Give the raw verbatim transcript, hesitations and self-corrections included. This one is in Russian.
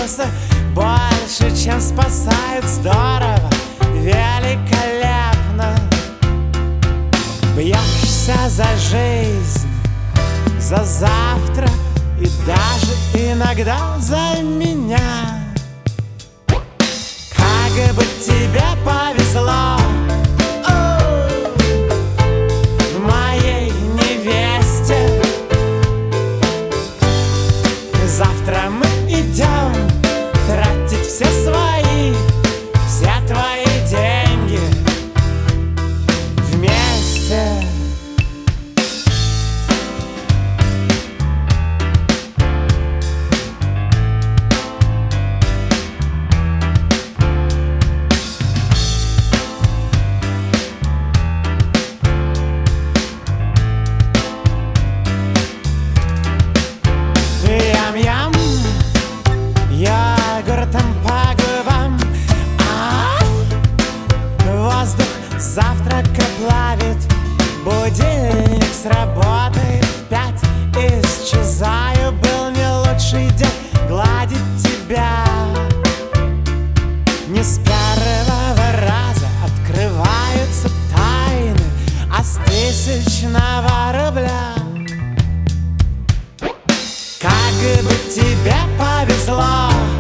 вкуса больше, чем спасают. Здорово, великолепно. Бьешься за жизнь, за завтра и даже иногда за меня. Как бы тебе повезло моей невесте. Завтра мы идем тратить все свои, все твои деньги вместе. Ям-ям, йогуртом по губам. А воздух завтрака плавит. Будильник сработает в пять. Исчезаю, был не лучший день гладить тебя. Не с первого раза открываются тайны, а с тысячного рубля. Как бы тебе повезло